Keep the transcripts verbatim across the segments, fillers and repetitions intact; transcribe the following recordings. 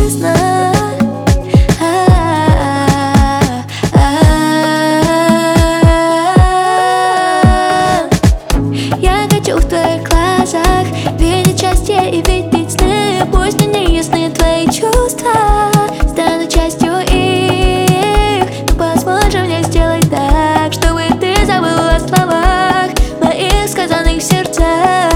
честно. Я хочу в твоих глазах видеть счастье и видеть сны. Пусть мне не ясны твои чувства, стану частью их. Но посмотри мне сделать так, чтобы ты забыл о словах моих сказанных в сердцах.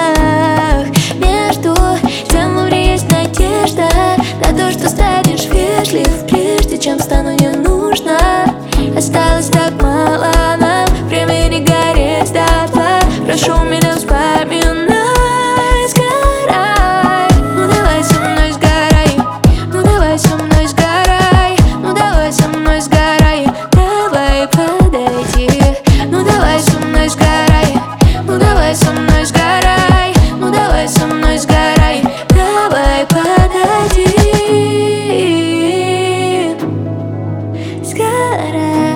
Между тем в мире есть надежда на то, что станешь вежлив, прежде чем стану не нужна. Осталось так мало нам времени гореть дотла. Прошу меня вспоминай, сгорай. Ну давай со мной сгорай, ну давай со мной сгорай, ну давай со мной сгорай, давай подойди. Ну давай со мной сгорай, ну давай со мной сгорай, ну давай со мной сгорай, давай подойди. Сгорай.